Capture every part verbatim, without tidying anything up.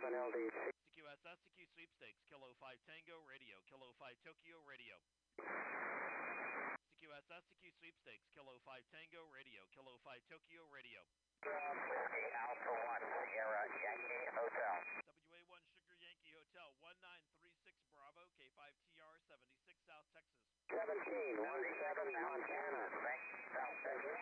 seven L D. C Q S S C Q sweepstakes, Kilo five Tango Radio, Kilo five Tokyo Radio. C Q S S C Q sweepstakes, Kilo five Tango Radio, Kilo five Tokyo Radio. Alpha one, Sierra Yankee Hotel. W A one Sugar Yankee Hotel, one nine three six Bravo, K five T R seventy-six South Texas. seventeen one seven Montana. South Texas.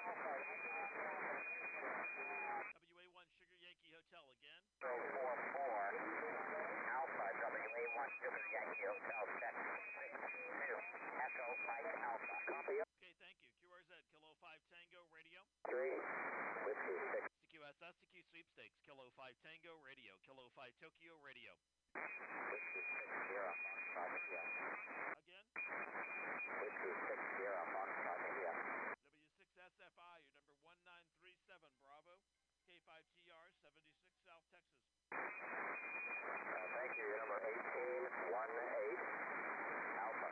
W A one Sugar Yankee Hotel again. zero four four Alpha, W A one Sugar Yankee Hotel, check six two Echo Mike Alpha. Copy. Okay, thank you. Q R Z, Kilo five Tango Radio. three Whiskey six. C Q S S C Q sweepstakes, Kilo five Tango Radio, Kilo five Tokyo Radio. Whiskey six Sierra Foxtrot India. Again. Whiskey six Sierra Foxtrot India. W six S F I, your number one nine three seven Bravo, K five T R seventy-six South Texas. Uh, thank you. Your number eighteen one eight Alpha.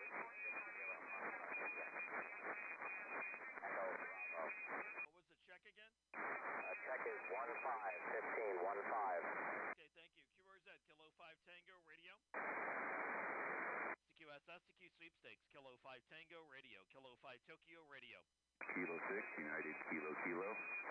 Echo Bravo. What was the check again? Uh, check is one five fifteen one five. Okay, thank you. Q R Z, Kilo five Tango Radio. C Q S S C Q sweepstakes, Kilo five Tango Radio, Kilo five Tokyo Radio. Kilo six, United Kilo Kilo.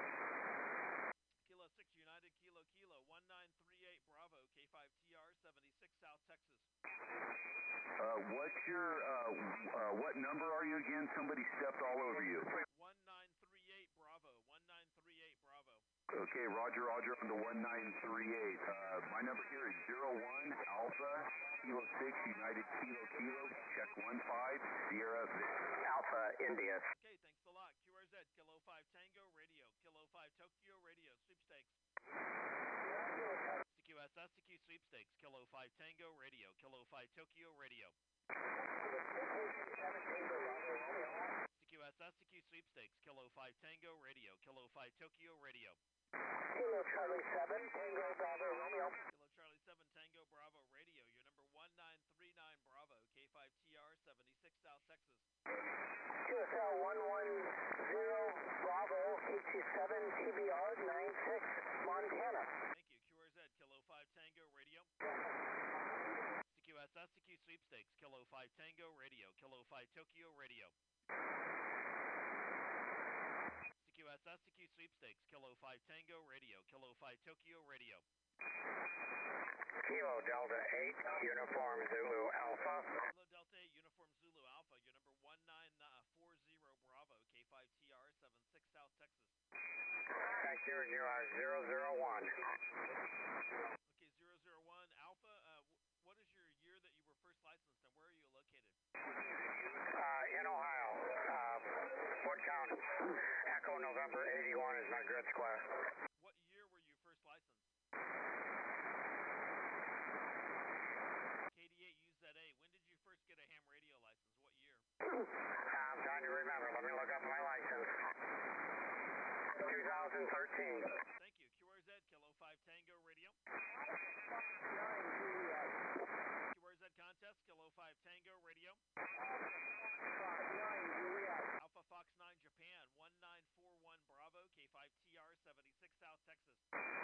Kilo six United Kilo Kilo, one nine three eight Bravo, K five T R seventy-six South Texas. Uh, what's your, uh, uh, what number are you again? Somebody stepped all over you. one nine three eight Bravo, one nine three eight Bravo. Okay, Roger, Roger on the one nine three eight. Uh, my number here is zero one Alpha, Kilo six, United Kilo Kilo, check one five, Sierra Victor. Alpha India. Okay, thanks a lot. Q R Z, Kilo five Tango Radio, Kilo five Tokyo Radio, sweepstakes. C Q S S C Q sweepstakes, Kilo five Tango Radio, Kilo five Tokyo Radio. C Q S S C Q sweepstakes, Kilo five Tango Radio, Kilo five Tokyo Radio. Kilo Charlie seven Tango Bravo Romeo. Kilo Charlie seven Tango Bravo Radio, your number one nine three nine Bravo, K five T R seventy-six South Texas. Q S L one one zero Bravo H two seven T B R ninety-six Montana. Thank you. Q R Z, Kilo five Tango Radio. C Q S S C Q sweepstakes, Kilo five Tango Radio, Kilo five Tokyo Radio. C Q S S C Q sweepstakes, Kilo five Tango Radio, Kilo five Tokyo Radio. Kilo Delta eight Uniform Zulu Alpha. Kilo Delta eight Uniform Zulu Alpha, your number one nine four zero Bravo, K five T R seventy-six South Texas. Thank you. You are zero zero one. Okay, zero zero one Alpha. Uh, what is your year that you were first licensed, and where are you located? Uh, in Ohio, uh, Fort County. Echo November eighty-one is my grid square. What year were you first licensed? K D eight U Z A. When did you first get a ham radio license? What year? I'm trying to remember. Let me look up my license. two thousand thirteen. Thank you. Q R Z, Kilo five Tango Radio. Q R Z contest, Kilo five Tango Radio. Alpha Fox nine Japan, one nine four one Bravo, K five T R seventy-six South Texas.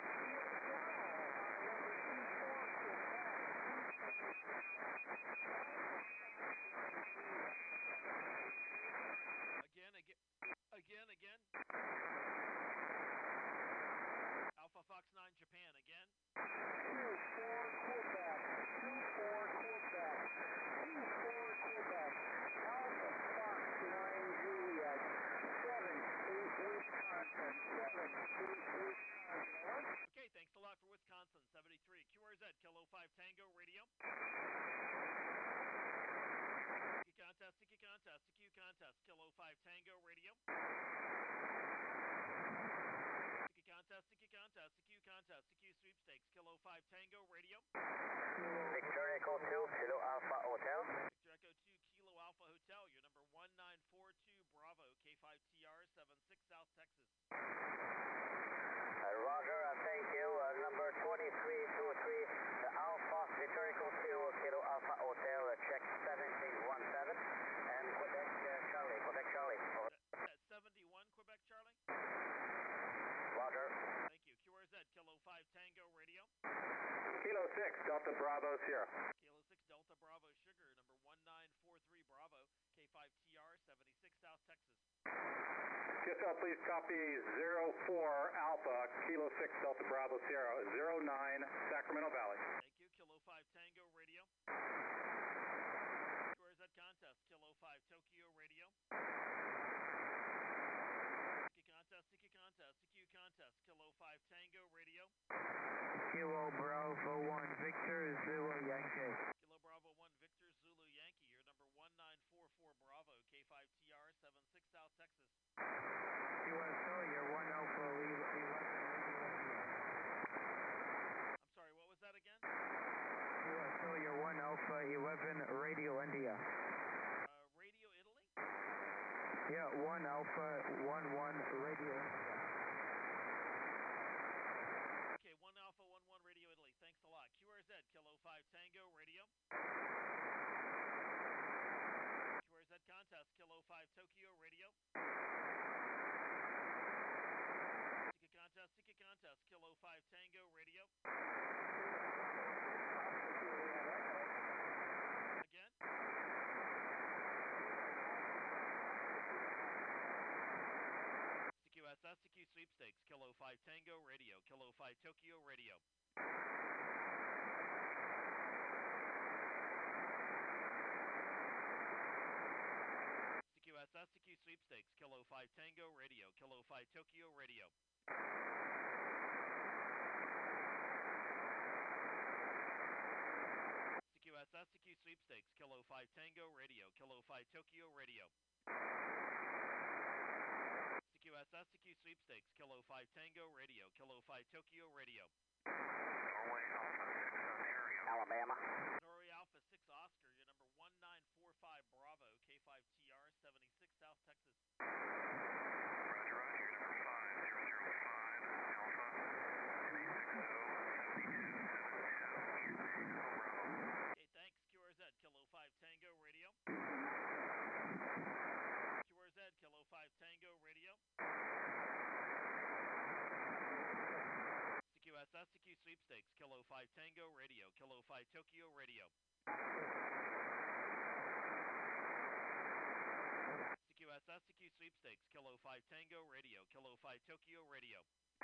Again, again, again, again. Alpha Fox nine Japan, again. two four Quebec, two four Quebec, two four Quebec, Alpha Fox nine Juliet, seven eight Wisconsin, seven eight Wisconsin. Okay, thanks a lot for Wisconsin, seventy-three. Q R Z, Kilo five Tango Radio. C Q contest, C Q contest, C Q contest, Kilo five Tango Radio. C Q contest, C Q contest, C Q contest, C Q sweepstakes, Kilo five Tango Radio. Victor Echo two, Kilo Alpha Hotel. Victor Echo two, Kilo Alpha Hotel, your number one nine four two Bravo, K five T R seventy-six South Texas. Uh, Roger, uh, thank you. Uh, number twenty-three two three, the Alpha Victor Echo two, Kilo Alpha Hotel, uh, check seventeen one seven, and Quebec uh, Charlie, Quebec Charlie. Over. That, that seventy-one Quebec Charlie? Roger. Thank you. Q R Z, Kilo five Tango Radio. six, Delta Bravo Sierra. Kilo six Delta Bravo Sugar, number one nine four three Bravo, K five T R, seventy-six South Texas. Q S L, please copy zero four Alpha, Kilo six Delta Bravo Sierra, zero nine Sacramento Valley. Thank you, Kilo five Tango Radio. Q R Z contest, Kilo five Tokyo Radio. Sticky contest, sticky contest, C Q contest, Kilo five Tango Radio. Kilo Bravo one Victor Zulu Yankee. Kilo Bravo one Victor Zulu Yankee, your number one nine four four Bravo, K five T R, seventy-six South Texas. Q S L, you're one Alpha eleven Radio India. I'm sorry, what was that again? Q S L, you're one Alpha eleven Radio India. Uh, Radio Italy? Yeah, one Alpha one one Radio India. Okay, one Alpha one one Radio Italy, thanks a lot. Q R Z, Kilo five Tango Radio. Q R Z contest, Kilo five Tokyo Radio. Sticky contest, sticky contest, Kilo five Tango Radio. Again? C Q S S, C Q Sweepstakes, Kilo five Tango Radio, Kilo five Tokyo Radio. C Q S S, C Q Sweepstakes, Kilo five Tango Radio, Kilo five Tokyo Radio. C Q S S, C Q Sweepstakes, Kilo five Tango Radio, Kilo five Tokyo Radio. C Q S S, C Q Sweepstakes, Kilo five Tango Radio, Kilo five Tokyo Radio. Norway Alpha six on the area. Alabama. Norway Alpha six Oscar, your number one nine four five Bravo, K five T R, seventy-six South Texas. Roger, roger, your number five zero zero five Alpha three six zero seven two seven two. Kilo Bravo. Okay, thanks. Q R Z, Kilo five Tango Radio. Q R Z, Kilo five Tango Radio. C Q S S, C Q Sweepstakes, Kilo five Tango Radio, Kilo five Tokyo Radio. C Q S S, C Q Sweepstakes, Kilo five Tango Radio, Kilo five Tokyo Radio.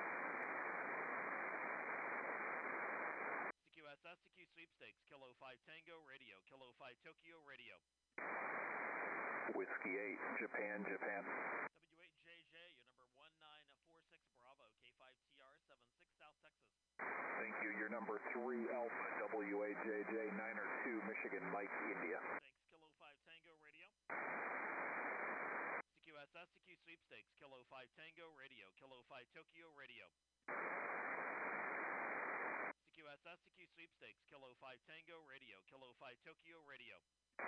C Q S S, C Q Sweepstakes, Kilo five Tango Radio, Kilo five Tokyo Radio. Whiskey eight, Japan, Japan. W eight J J, your number one nine four six Bravo, K five T R, seventy-six South Texas. Thank you. Your number three Alpha W A J J niner two Michigan, Mike, India. Thanks, Kilo five Tango Radio. C Q S S, C Q Sweepstakes, Kilo five Tango Radio, Kilo five Tokyo Radio. C Q S S, C Q Sweepstakes, Kilo five Tango Radio, Kilo five Tokyo Radio.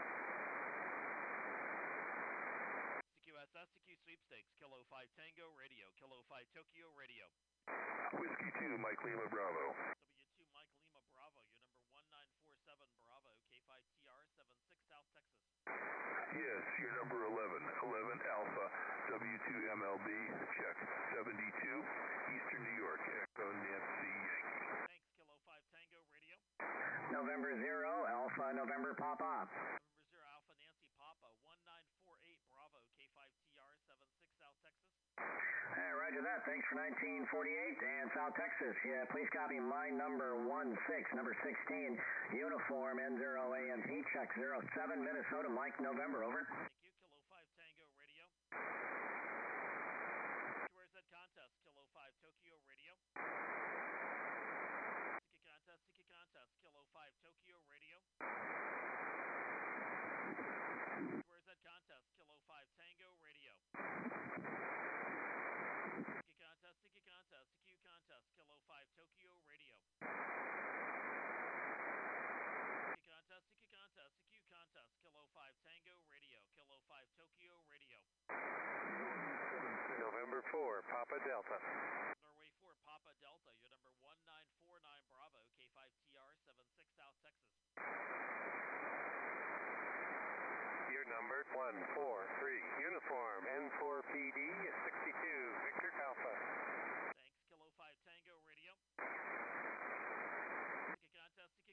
C Q S S, C Q Sweepstakes, Kilo five Tango Radio, Kilo five Tokyo Radio. Whiskey two, Mike Lima Bravo. W two Mike Lima Bravo, your number one nine four seven Bravo, K five T R, seventy-six South Texas. Yes, your number eleven, eleven Alpha W two M L B, check seventy-two, Eastern New York, Echo Nancy Yankee. Thanks, Kilo five Tango Radio. November zero, Alpha November Papa. November zero Alpha Nancy Papa, one nine four eight Bravo, K five T R, seventy-six South Texas. Hey, roger that. Thanks for nineteen forty-eight and South Texas. Yeah, please copy my number one six, number sixteen, uniform N zero A M P, check zero seven, Minnesota, Mike November, over. Thank you, Kilo five Tango Radio. Q R Z contest, Kilo five Tokyo Radio. Sticky contest, sticky contest, Kilo five Tokyo Radio. Q R Z contest, Kilo five Tango Radio. Sticky contest, sticky contest, C Q contest, Kilo five Tokyo Radio. Sticky contest, sticky contest, C Q contest, Kilo five Tango Radio, Kilo five Tokyo Radio. November four, Papa Delta. Norway four Papa Delta, your number one nine four nine Bravo, K five T R, seventy-six South Texas. Your number one four three, uniform N four P D sixty-two, Victor Alpha. Thanks, Kilo five Tango Radio. Sticky contest,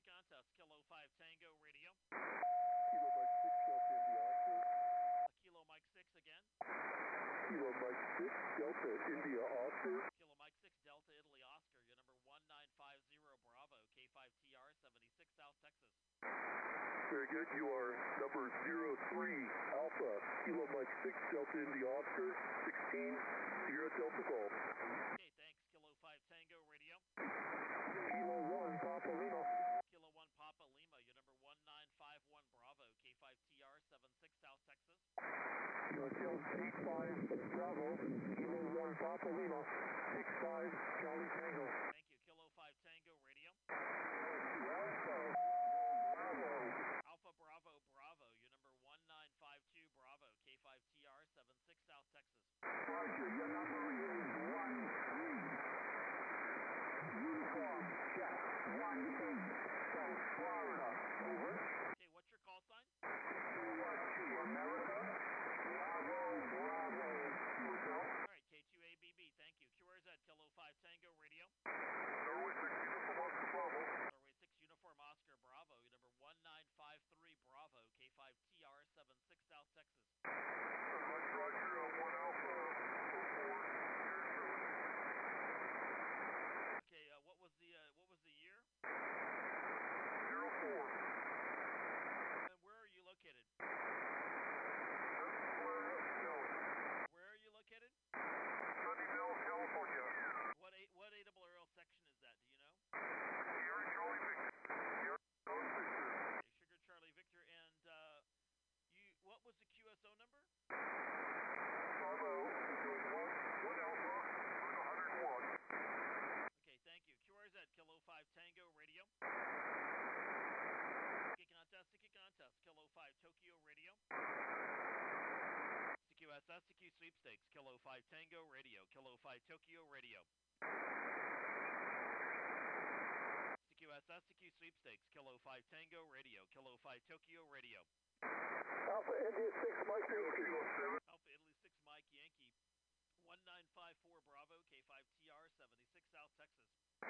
Kilo Mike six, Delta India Oscar. Kilo Mike six, Delta Italy Oscar, your number one nine five zero Bravo, K five T R seventy-six, South Texas. Very good. You are number zero three Alpha Kilo Mike six, Delta India Oscar, sixteen, Sierra Delta Golf. Okay, thanks. Kilo five Tango Radio. Kilo one Papa Lima. Kilo one Papa Lima, your number one nine five one Bravo, K five T R seventy-six, South Texas. Kilo eight five Bravo, Kilo one Papa Lima, six five Charlie Tango. Thank you. Kilo five Tango Radio. Alpha Bravo. Alpha Bravo Bravo, your number one nine five two Bravo, K five T R seventy-six, South Texas. Roger, your number is one three. Uniform, check, one eight, South Florida. Over. Okay, what's your call sign? What to America? Bravo, Bravo. Yourself? All right, K two A B B, thank you. Q R Z, Kilo five Tango Radio. Norway six Uniform Oscar Bravo. Norway six Uniform Oscar Bravo, your number one nine five three Bravo, K five T R seventy-six, South Texas. Roger, Roger, uh, one Alpha, four, Okay, uh, what was the uh, what was the year? zero four. And where are you located? Where are you located? Sunnyvale, California. What A what A double R L section is that? Do you know? Sierra Charlie Victor. Sierra Charlie Victor. Okay, Sugar Charlie Victor, and uh, you what was the Q S O number? Bravo, doing one, one Alpha, one oh one. Okay, thank you. Q R Z, Kilo five Tango Radio. Sticky contest, sticky contest, Kilo five Tokyo Radio. C Q S S, C Q sweepstakes, Kilo five Tango Radio, Kilo five Tokyo Radio. C Q S S, C Q sweepstakes, Kilo five Tango Radio, Kilo five Tokyo Radio. Alpha India six, Mike Kilo seven. Alpha Italy six Mike Yankee, one nine five four Bravo, K five T R seventy-six, South Texas.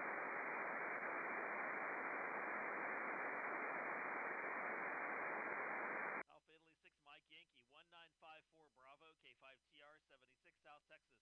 Alpha Italy six Mike Yankee, one nine five four Bravo, K five T R seventy-six, South Texas.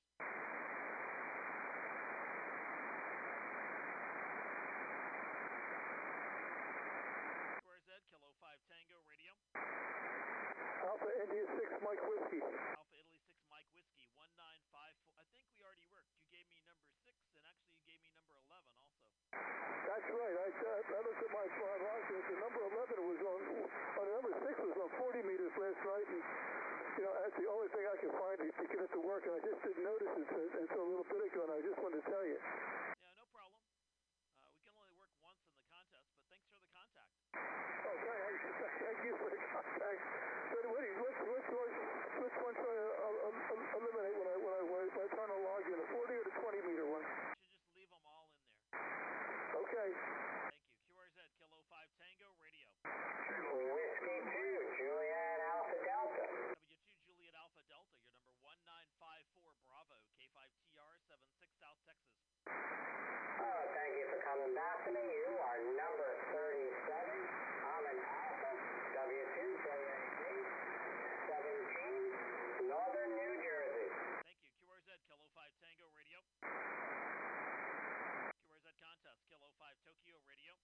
Q R Z, Kilo five Tango Radio. Alpha India six, Mike Whiskey. Alpha Italy six Mike Whiskey, one nine five four. I think we already worked. You gave me number six, and actually you gave me number eleven also. That's right. I, uh, I looked at my slide last night. The number eleven was on, on number six was on forty meters last night, and you know that's the only thing I could find to, to get it to work, and I just didn't notice it until a little bit ago, and I just wanted to tell you. Yeah, no problem. Uh, we can only work once in the contest, but thanks for the contact. Oh, thank, thank you for the contact. But what do you, which, which, one, which one should I uh, uh, eliminate when I when I when I try to log in? The forty or the twenty meter one? You should just leave them all in there. Okay. Thank you. Q R Z, Kilo five Tango Radio. Whiskey two, Juliet Alpha Delta. W two Juliet Alpha Delta, your number one nine five four Bravo, K five T R seventy-six, South Texas. Oh, thank you for coming back to me. You are number thirty-seven. I'm an Alpha, W two J A D, seventeen, Northern New Jersey. Thank you. Q R Z, Kilo five Tango Radio. Q R Z contest, Kilo five Tokyo Radio.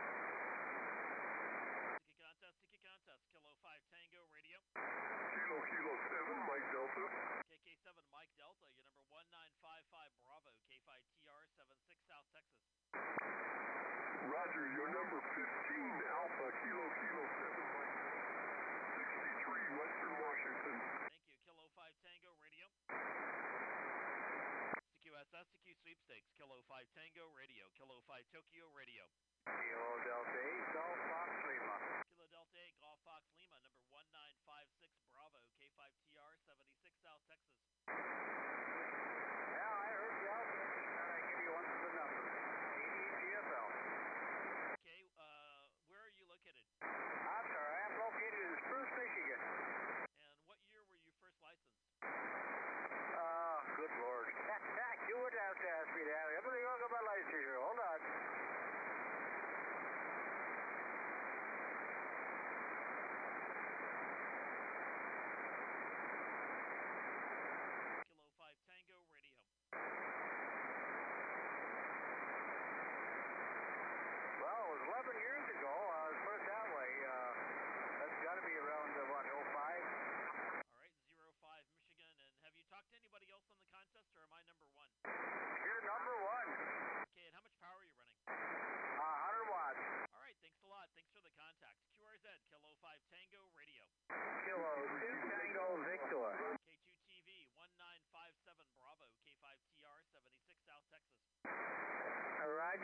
Sticky contest, sticky contest, Kilo five Tango Radio. Kilo Kilo seven, Mike Delta. K K seven Mike Delta, your number one nine five five Bravo, K five T R seventy-six, South Texas. Roger, your number fifteen, Alpha Kilo Kilo seven, Mike Delta. sixty-three, Western Washington. Thank you. Kilo five Tango Radio. C Q S S, C Q sweepstakes, Kilo five Tango Radio, Kilo five Tokyo Radio. Kilo Delta eight, Golf Fox Lima. Kilo Delta eight, Golf Fox Lima, number one nine five six Bravo, K five T R seventy-six, South Texas. Yeah, I heard you out. Thought I'd give you one of the numbers. A D G F L. Okay, uh, where are you located? I'm sorry, I'm located in Spruce, Michigan. And what year were you first licensed? Oh, good Lord. You would have to ask me that. Let me look at my license here. Hold on.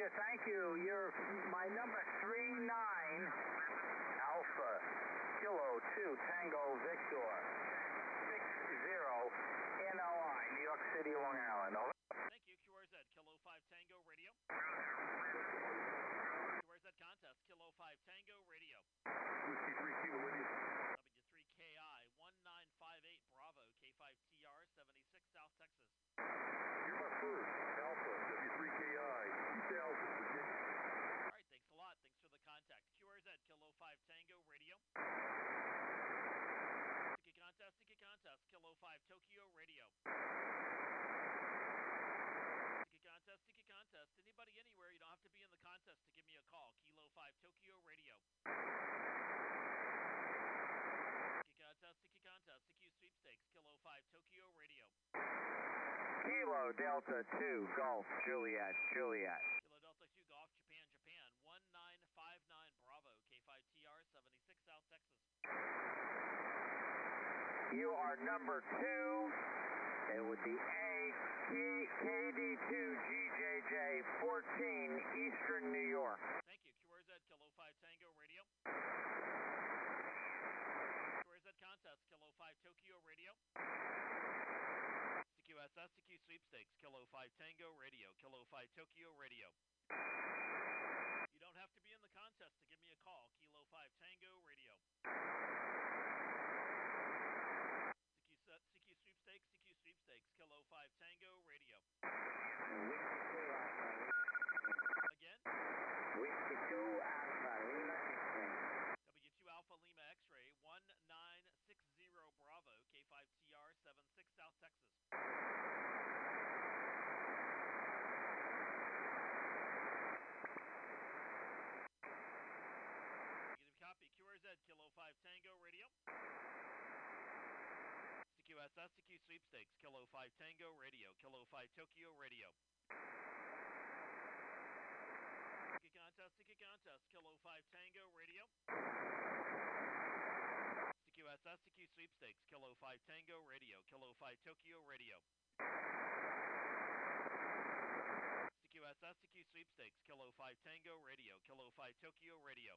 Roger, thank you. You're my number three nine. Alpha, Kilo two, Tango, Victor, six zero, N L I, New York City, Long Island. Over. Thank you, Q R Z, Kilo five Tango Radio. Q R Z contest, Kilo five Tango Radio. Whiskey three Kilo India. W three K I one nine five eight Bravo, K five T R seventy-six, South Texas. You're my first. Alpha, W three K I two thousand, Virginia. All right, thanks a lot. Thanks for the contact. Q R Z, Kilo five Tango Radio. Sticky contest, sticky contest, Kilo five Tokyo Radio. Sticky contest, sticky contest. Anybody anywhere, you don't have to be in the contest to give me a call. Kilo five Tokyo Radio. Sticky contest, sticky contest, sticky sweepstakes, Kilo five Tokyo Radio. Kilo Delta two, Golf, Juliet, Juliet. Kilo Delta two Golf, Japan, Japan, one nine five nine Bravo, K five T R seventy-six, South Texas. You are number two. It would be A, K D two G J J fourteen, Eastern New York. Thank you, Q R Z, Kilo five Tango Radio. Q R Z contest, Kilo five Tokyo Radio. C Q S S, C Q sweepstakes, Kilo five Tango Radio, Kilo five Tokyo Radio. You don't have to be in the contest to give me a call. Kilo five Tango Radio. C Q, C Q sweepstakes, C Q sweepstakes, Kilo five Tango Radio. Again? Whiskey two Alpha Lima X-ray. W two Alpha Lima X-ray, one nine six zero Bravo, K five T R seventy-six, South Texas. Negative copy, Q R Z, Kilo five Tango Radio. C Q S S, C Q sweepstakes, Kilo five Tango Radio, Kilo five Tokyo Radio. Sticky contest, sticky contest, Kilo five Tango Radio. C Q S S, C Q sweepstakes, Kilo five Tango Radio, Kilo five Tokyo Radio. C Q S S, C Q sweepstakes, Kilo five Tango Radio, Kilo five Tokyo Radio.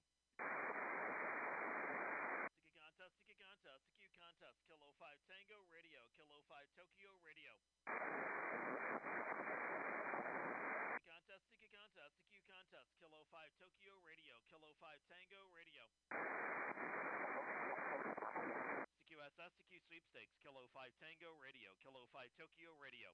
Sticky contest, sticky contest, C Q contest, Kilo five Tango Radio, Kilo five Tokyo Radio. Sticky contest, sticky contest, C Q contest, Kilo five Tokyo Radio, Kilo five Tango Radio. C Q S S, C Q sweepstakes, Kilo five Tango Radio, Kilo five Tokyo Radio.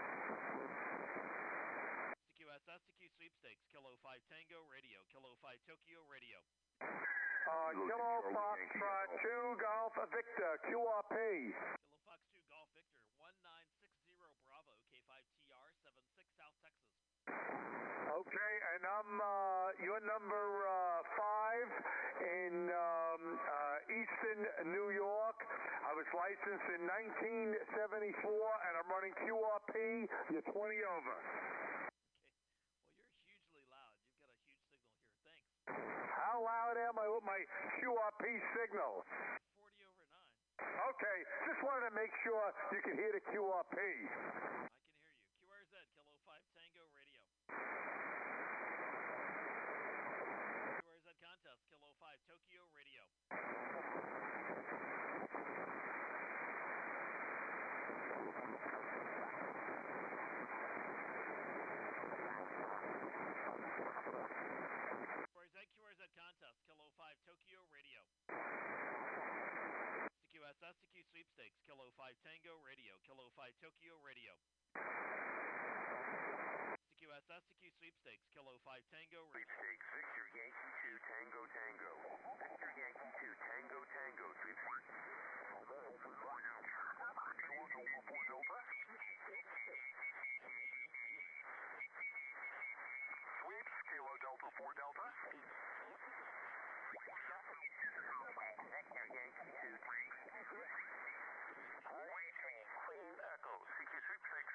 C Q S S, C Q sweepstakes, Kilo five Tango Radio, Kilo five Tokyo Radio. Uh, Kilo Foxtrot two Golf Victor, Q R P. Kilo Fox two Golf Victor, one nine six zero Bravo, K five T R seventy-six, South Texas. Okay, and I'm, uh, you're number, uh, five in, um, uh, Eastern New York. I was licensed in nineteen seventy-four, and I'm running Q R P. You're twenty over. Okay. Well, you're hugely loud. You've got a huge signal here. Thanks. How loud am I with my Q R P signal? forty over nine. Okay, just wanted to make sure you can hear the Q R P. I can hear you. Q R Z, Kilo five Tango Radio. Q R Z contest, Kilo five Tokyo Radio. Q R Z, Q R Z contest, Kilo five Tokyo Radio. C Q S S, C Q sweepstakes, Kilo five Tango Radio, Kilo five Tokyo Radio. C Q S S, C Q sweepstakes, Kilo five Tango Radio. Sweepstakes, Victor Yankee two Tango Tango. Victor Yankee two Tango Tango sweepstakes. Sweeps, Kilo Delta four Delta. Victor Yankee two. Waiting, clear echo, C Q sweepstakes.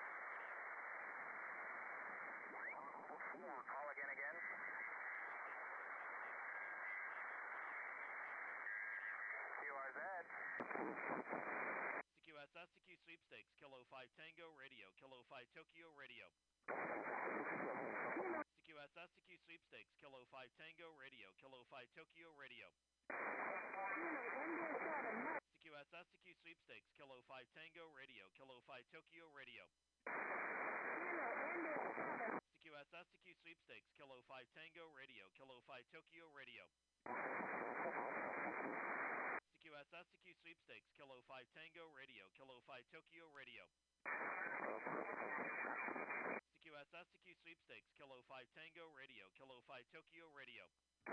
Call again, again. Q R Z. C Q S S, C Q sweepstakes, Kilo five Tango Radio, Kilo five Tokyo Radio. C Q Tango Radio, Kilo five Tokyo Radio. C Q S S C Q Sweepstakes, Kilo five Tango Radio, Kilo five Tokyo Radio. C Q S S C Q Sweepstakes, Kilo five Tango Radio, Kilo five Tokyo Radio. C Q S S C Q Sweepstakes, Kilo five Tango Radio, Kilo five Tokyo Radio. C Q S S C Q Sweepstakes, Kilo five Tango Radio, Kilo five Tokyo Radio.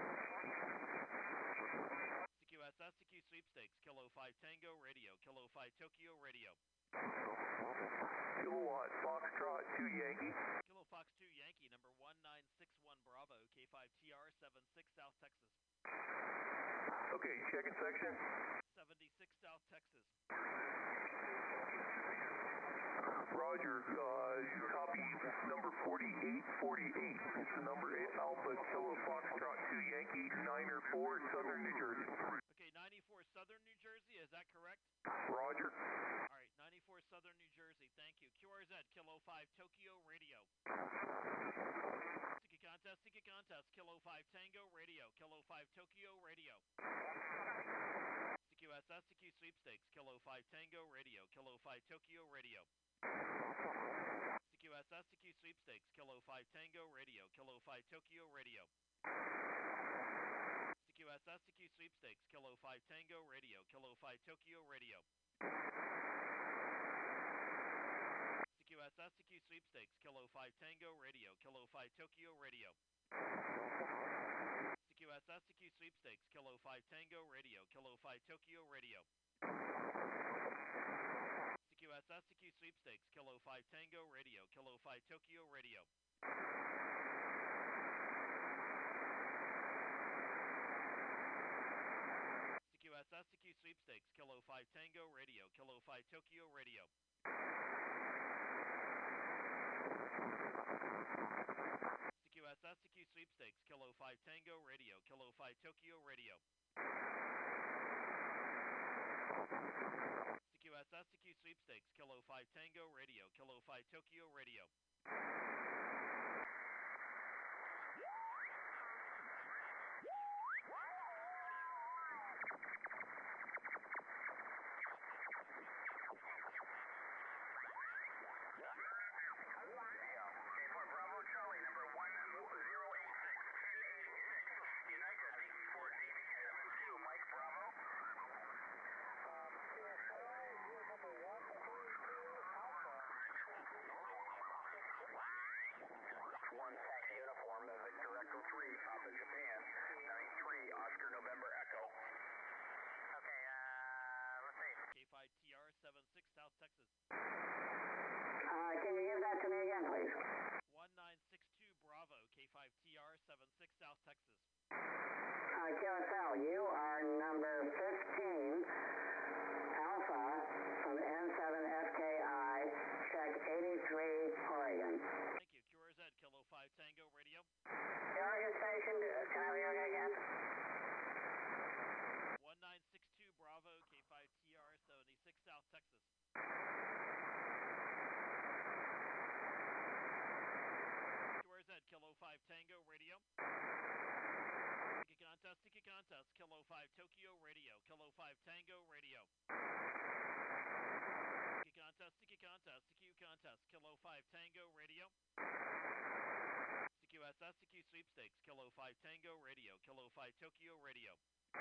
C Q S S C Q Sweepstakes, Kilo five Tango Radio, Kilo five Tokyo Radio. Kilowatt Foxtrot two Yankee. Kilo Fox two Yankee, number one nine six one Bravo, K five T R seventy-six South Texas. Okay, checking section. seventy-six South Texas. Roger, uh, copy number forty-eight forty-eight. It's the number eight Alpha Kilo Foxtrot two Yankee, niner four, Southern New Jersey. Okay, ninety-four Southern New Jersey, is that correct? Roger. All right, ninety-four Southern New Jersey, thank you. Q R Z, Kilo five Tokyo Radio. Sticky contest, sticky contest, Kilo five Tango Radio, Kilo five Tokyo Radio. C Q S S C Q Sweepstakes, Kilo five Tango Radio, Kilo five Tokyo Radio. C Q S S C Q Sweepstakes, Kilo five Tango Radio, Kilo five Tokyo Radio. C Q S S C Q Sweepstakes, Kilo five Tango Radio, Kilo five Tokyo Radio. C Q S S C Q Sweepstakes, Kilo five Tango Radio, Kilo five Tokyo Radio. C Q S S C Q Sweepstakes, Kilo five Tango Radio, Kilo five Tokyo Radio. C Q S S C Q Sweepstakes, Kilo five Tango Radio, Kilo five Tokyo Radio. C Q S S C Q Sweepstakes, Kilo five Tango Radio, Kilo five Tokyo Radio. C Q S S C Q Sweepstakes, Kilo five Tango Radio, Kilo five Tokyo Radio. C Q S S C Q Sweepstakes, Kilo five Tango Radio, Kilo five Tokyo Radio. seventy-six South Texas. Uh, can you give that to me again, please? one nine six two Bravo, K five T R seventy-six South Texas. Uh, Q S L, you are number fifteen Alpha from N seven F K I, check eighty-three Oregon. Thank you. Q R Z, Kilo five Tango Radio. The Oregon station, can I have the Oregon again? one nine six two Bravo, K five T R seventy-six South Texas. Q R Z, Kilo five Tango Radio. Sticky contest, sticky contest, Kilo five Tokyo Radio, Kilo five Tango Radio. Sticky contest, sticky contest, C Q contest, Kilo five Tango Radio. C Q S S C Q Sweepstakes, Kilo five Tango Radio, Kilo five Tokyo Radio.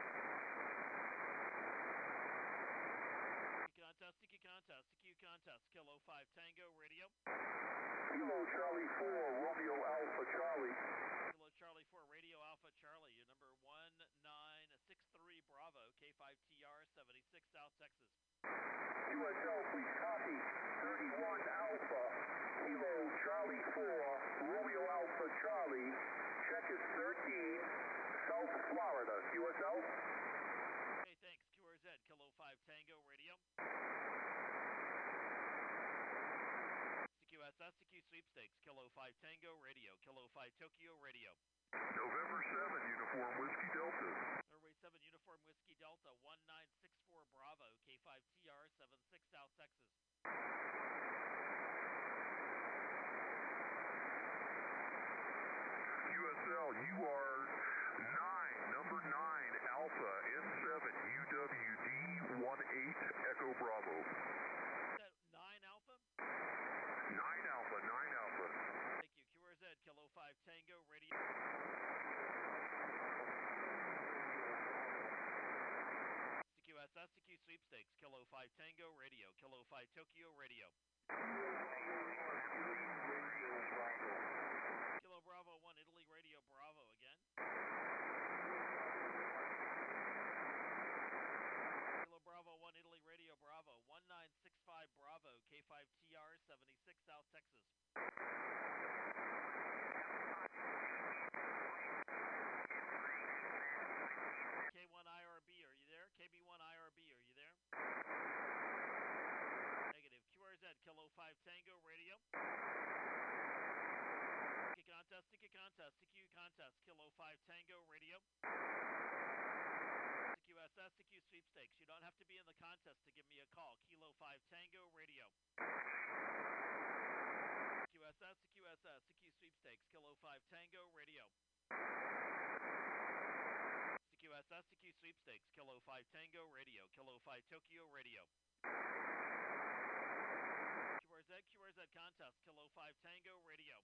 Sticky contest, sticky contest, C Q contest, Kilo five Tango Radio. Kilo Charlie four, Romeo Alpha Charlie. Kilo Charlie four, Radio Alpha Charlie, your number one nine six three Bravo, K five T R seventy-six South Texas. U S L, please copy. thirty-one Alpha, Kilo Charlie four, Romeo Alpha Charlie. Check is thirteen, South Florida. U S L? Hey, thanks. Q R Z, Kilo five Tango Radio. C Q S S C Q Sweepstakes, Kilo five Tango Radio, Kilo five Tokyo Radio. November seven, Uniform Whiskey Delta. Norway seven Uniform Whiskey Delta, one nine six four Bravo, K five T R seventy-six South Texas. U S L, you are S C Q Sweepstakes, Kilo five Tango Radio, Kilo five Tokyo Radio. Kilo Bravo one Italy Radio Bravo again. Kilo Bravo one Italy Radio Bravo, one nine six five Bravo, K five T R seventy-six South Texas. K one I R B, are you there? K B one I R B, are you there? Negative. Q R Z, Kilo five Tango Radio. Sticky contest, sticky contest, sticky contest, Kilo five Tango Radio. C Q S S, C Q Sweepstakes. You don't have to be in the contest to give me a call. Kilo five Tango Radio. C Q S S, C Q S S, C Q Sweepstakes. Kilo five Tango Radio. C Q S S, C Q Sweepstakes. Kilo five Tango Radio. Kilo five Tokyo Radio. Q R Z, Q R Z contest. Kilo five Tango Radio.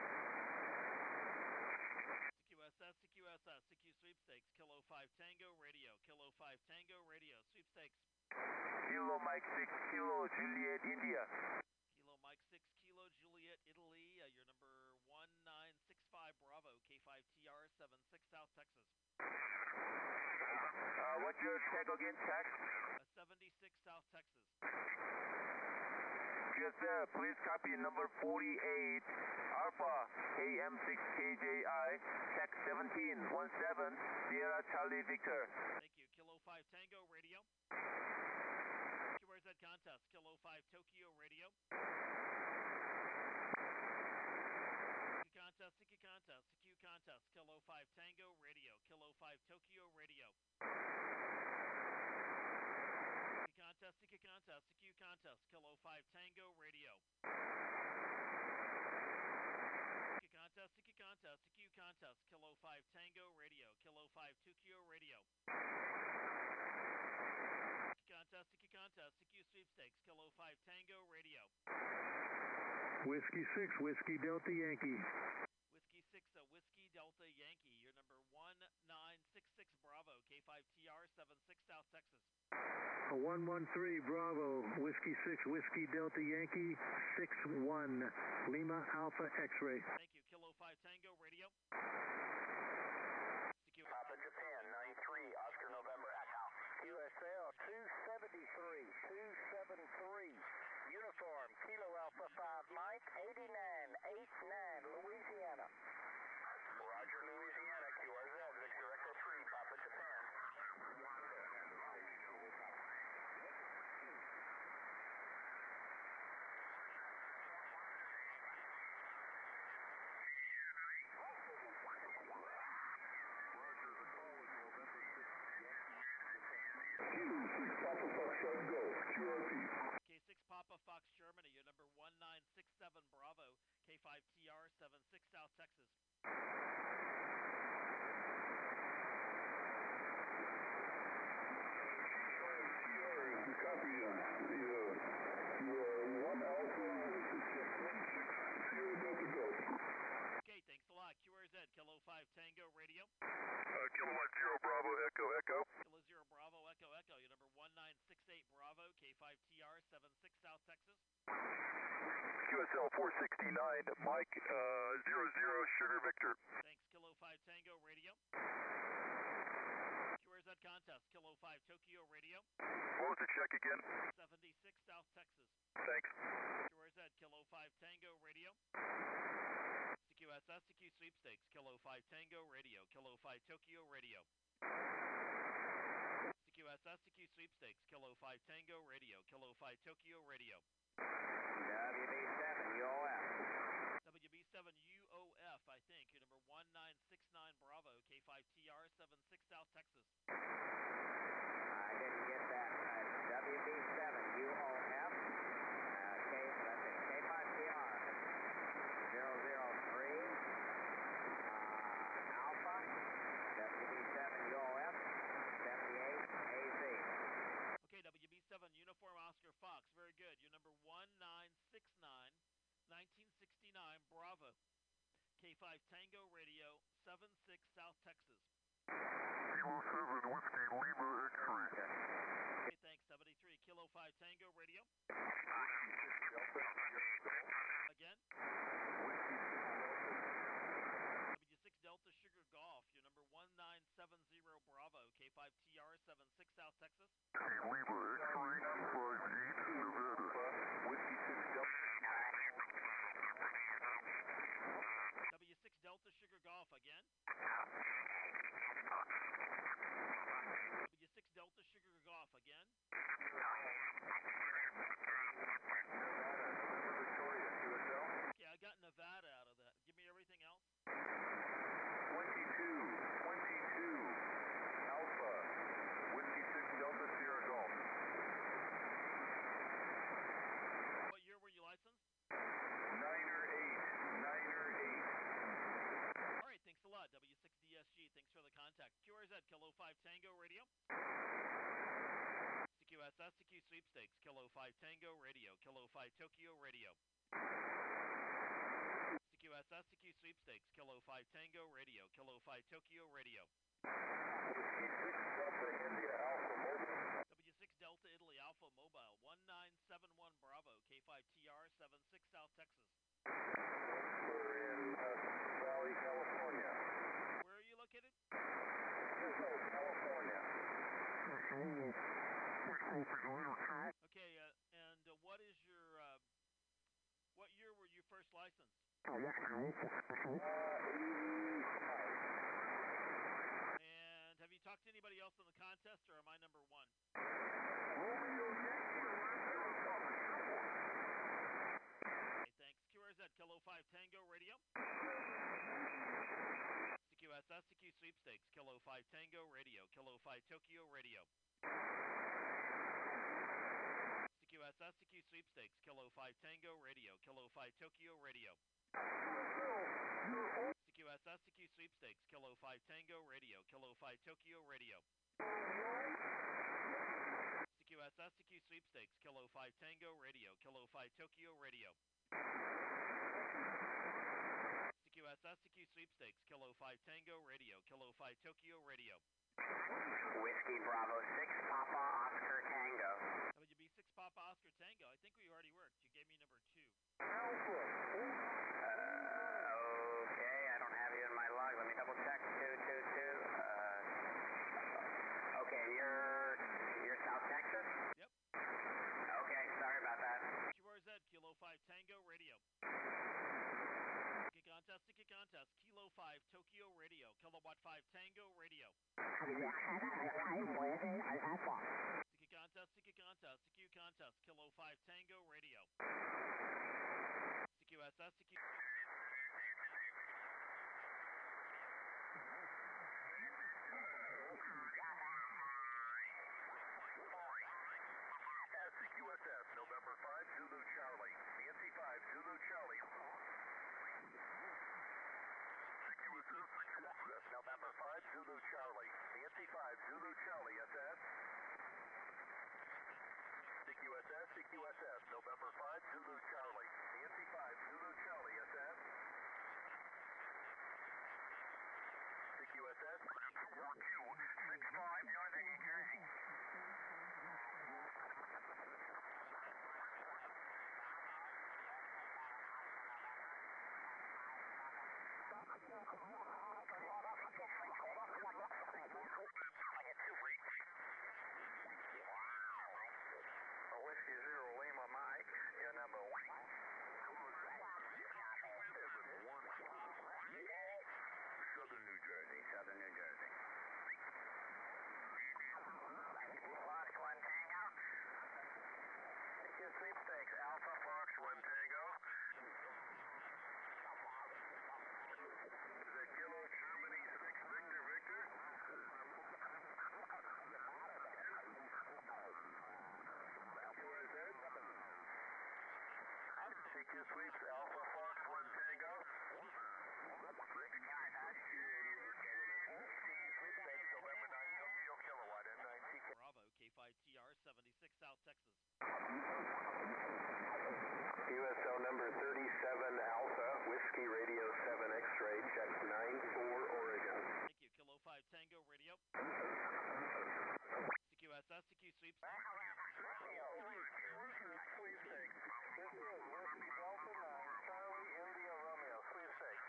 C Q S S, C Q S S, C Q Sweepstakes, Kilo five Tango Radio, Kilo five Tango Radio, Sweepstakes. Kilo Mike six, Kilo Juliet India. Kilo Mike six, Kilo Juliet Italy, uh, your number one nine six five Bravo, K five T R seventy-six South Texas. Uh, what's your tag again, tag? Uh, seventy-six South Texas. Yes, sir. Please copy number forty-eight, Alpha, K M six K J I, check seventeen one seven, Sierra Charlie Victor. Thank you. Kilo five Tango Radio. Q R Z contest, Kilo five Tokyo Radio. Sticky contest, sticky contest, C Q contest, Kilo five Tango Radio, Kilo five Tokyo Radio. Contest, sticky contest, C Q contest, Kilo five Tango Radio. Sticky contest, sticky contest, C Q contest, Kilo five Tango Radio, Kilo five Tokyo Radio. Sticky contest, sticky contest, C Q Sweepstakes, Kilo five Tango Radio. Whiskey six, Whiskey Delta Yankee. Whiskey six, uh, Whiskey Delta Yankee, your number one nine six six Bravo, K five T R seventy-six South Texas. one one three Bravo, Whiskey six, Whiskey Delta Yankee, six one, Lima Alpha X-Ray. Thank you. Kilo five Tango Radio. Papa Japan, nine three, Oscar November Echo. U S L two seventy-three, two seventy-three. Uniform, Kilo Alpha five Mike, eighty-nine eighty-nine, Louisiana. Roger, Louisiana, Q R Z, Victor Echo three, Papa Japan. K six Papa Fox Germany, your number one nine six seven Bravo, K five T R seventy-six South Texas. Copy, uh, the, uh, you are one Alpha, Sierra Delta Golf. Okay, thanks a lot. Q R Z, Kilo five Tango Radio. Uh, Kilo one zero Bravo, Echo, Echo. Kilo zero Bravo, Echo, Echo, your number one nine six eight Bravo, K five T R seventy-six South Texas. Q S L four sixty-nine, Mike, uh, zero zero, Sugar Victor. Thanks, Kilo five Tango Radio. Q R Z contest, Kilo five Tokyo Radio. What was the check again? seventy-six South Texas. Thanks. Q R Z, Kilo five Tango Radio. C Q S S, C Q Sweepstakes, Kilo five Tango Radio, Kilo five Tokyo Radio. C Q S S, C Q Sweepstakes, Kilo five Tango Radio, Kilo five Tokyo Radio. W B seven U O F. W B seven U O F, I think, your number one nine six nine Bravo, K five T R seventy-six South Texas. I didn't get that. Uh, W B seven U O F. Uh, K, let's see, K five T R zero zero three. Uh, Alpha. W B seven U O F. seventy-eight A Z. Okay, W B seven Uniform Oscar Fox, very good. Your number one nine six nine, nineteen sixty-nine Bravo, K five Tango Radio, seventy-six South Texas. Kilo seven, Whiskey Lima X-Ray. Okay, Kilo five Tango Radio. C Q S S, C Q Sweepstakes, Kilo five Tango Radio, Kilo five Tokyo Radio. C Q S S, C Q Sweepstakes, Kilo five Tango Radio, Kilo five Tokyo Radio. W six Delta Italy Alpha Mobile, one nine seven one Bravo, K five T R seventy-six South Texas. We're in uh, Valley, California. Where are you located? Fresno, California. Okay, uh, and uh, what is your, uh, what year were you first licensed? Uh, eighty-five. And have you talked to anybody else in the contest, or am I number one? Okay, thanks. Q R Z, Kilo five Tango Radio. C Q S S, C Q Sweepstakes, Kilo five Tango Radio, Kilo five Tokyo Radio. C Q S S, C Q Sweepstakes, Kilo five Tango Radio, Kilo five Tokyo Radio. C Q S S, C Q Sweepstakes, Kilo five Tango Radio, Kilo five Tokyo Radio. C Q S S, C Q Sweepstakes, Kilo five Tango Radio, Kilo five Tokyo Radio. C Q S S, C Q Sweepstakes, Kilo five Tango Radio, Kilo five Tokyo Radio. Whiskey Bravo six, Papa Oscar Tango. W B six Papa Oscar Tango. I think we already worked. You gave me number two. Uh, okay, I don't have you in my log. Let me double check. Two, two, two. Uh, okay, you're you're South Texas? Yep. Okay, sorry about that. Q R Z, Kilo five Tango Radio. Sticky contest, sticky contest. Kilo five Tokyo Radio, Kilowatt five Tango Radio. Sticky contest, sticky contest, C Q contest, Kilo five Tango Radio. C Q S S, C Q C Q S S, November five, Zulu Charlie. Nancy five, Zulu Charlie. C Q S S, November five, Zulu Charlie. Nancy five, Zulu Charlie, S S. C Q S S, C Q S S, November five, Zulu Charlie. Nancy five, Zulu Charlie, S S. C Q S S, one two six five, Northern New Jersey. Whiskey Zero Lima Mike, your number one. Southern New Jersey, Southern New Jersey. Fox One Tango. Your sweepstakes, Alpha Fox One Tango. The Kilo Germany six Victor Victor. C Q Sweeps, Alpha Fox One Tango. Sweepstakes, November nine, Tokyo Kilowatt, N nine T K. Bravo, K five T R seventy-six South Texas. U S O number thirty-seven Alpha, Whiskey Radio seven X-ray, check nine four Oregon. Thank you. Kilo five Tango Radio. C Q S S, C Q Sweepstakes. Sweepstakes. This is Whiskey Delta nine, Charlie India Romeo, sweepstakes.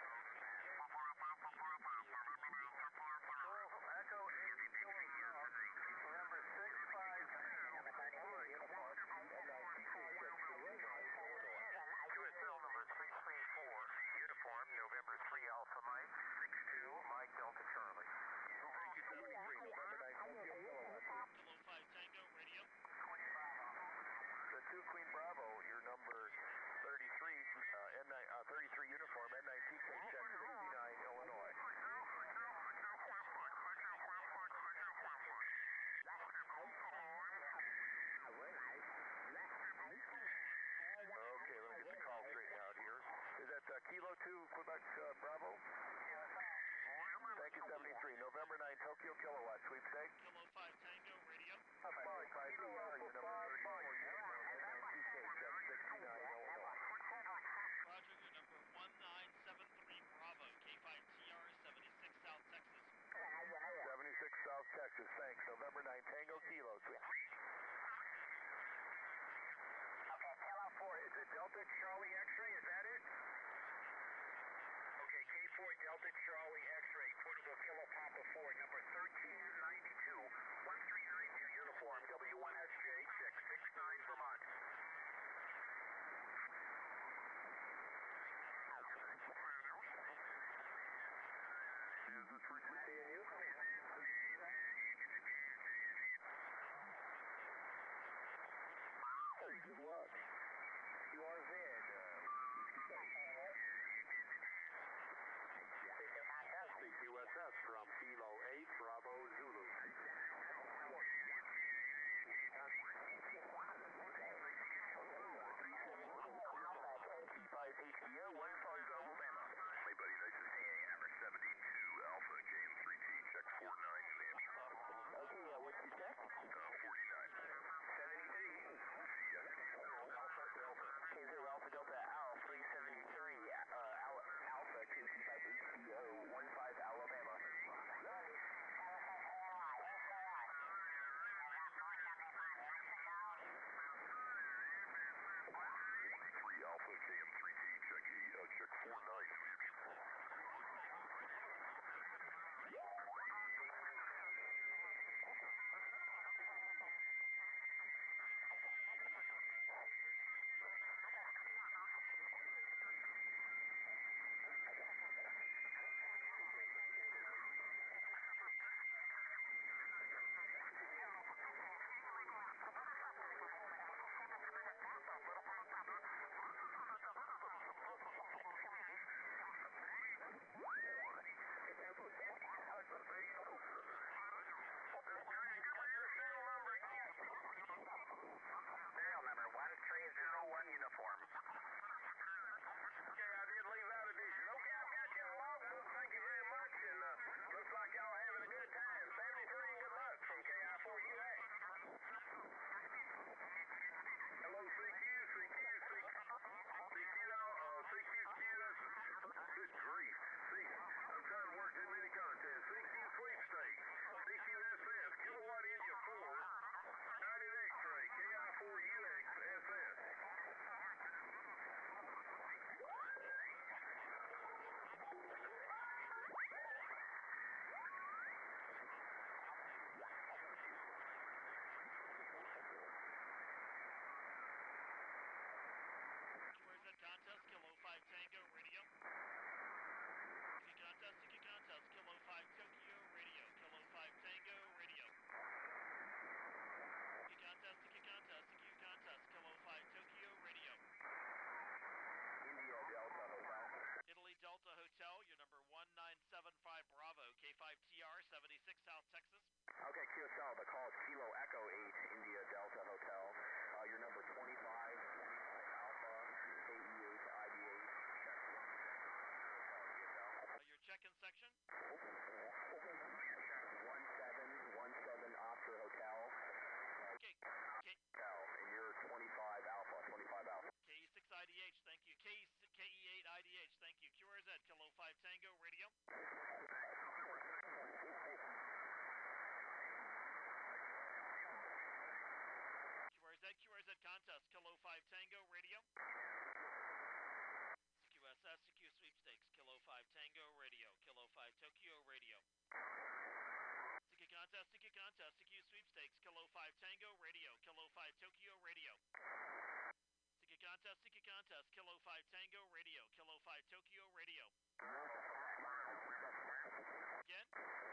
Echo eight Kilo Golf, number six five Oregon, Q S L number three three November nine, Tokyo Kilowatt, sweepstakes. Kilo five Tango Radio. Mike, I T R, your number thirty-four, uniform, and T K, check sixty-nine, Illinois. Roger, your number one nine seven three Bravo, K five T R, seventy-six South Texas. seventy-six South Texas, thanks. November nine, Tango Kilo, sweep. Okay, Kilo four, is it Delta Charlie X-ray, is that it? Okay, K four Delta Charlie X-ray, portable Kilo Papa four, number thirteen ninety-two, one three nine two uniform, W one S J, check six nine Vermont. Is this frequency in you? Hey, good luck. Q R Z, C Q S S from Kilo eight, Bravo Zulu. five H P O, one five Alabama. Hey buddy, nice to see you. Hammer seventy-two, Alpha, K M three T, check four nine, New Hampshire. Okay, uh, what's your check? Uh, forty-nine. seventy-two. Yes. Alpha Delta. Zero Alpha Delta, Al, three seventy-three, uh, Al Alpha, two C five H P O, one five Alabama. three Alpha, K M three T, check, uh, check four nine, New Hampshire. Serial number one three zero one uniform. Okay, I did leave out a digit. Okay, I've got you in the logbook. Thank you very much. And uh, looks like y'all having a good time. seventy-three, good luck from K I four U A. Hello, C Q, C Q, C Q. C Q, uh, C Q, Q, good grief. See, I'm trying to work too many contests. C Q sweepstakes. C Q S S, Kilowatt India four, United X-ray, K I four U X S S. Where's that contest? Kilo five Tango Radio. Ticket contest, ticket contest, Kilo five Tokyo Radio, Kilo five Tango Radio. Ticket contest, ticket contest, ticket contest, Kilo five Tokyo Radio. India Delta Hotel. Italy Delta Hotel, your number one nine seven five Bravo, K five T R, seventy-six South Texas. Okay, Q S L, the call is Kilo Echo eight, India Delta Hotel. Uh, your number twenty-five, Alpha, K E eight, I D eight, check one seven, Uh, your check-in section. one seven one seven Oscar Hotel. Okay, K, Hotel, and you're twenty-five Alpha, twenty-five Alpha. K E six I D H, thank you. K, K E eight I D H, thank you. Q R Z, Kilo five Tango Radio. Q R Z, Q R Z contest, Kilo five Tango Radio. C Q S S, C Q sweepstakes, Kilo five Tango Radio, Kilo five Tokyo Radio. Ticket contest, ticket contest, C Q sweepstakes, Kilo five Tango Radio, Kilo five Tokyo Radio. Ticket contest, ticket contest, Kilo five Tango Radio, Kilo five Tokyo Radio. Again?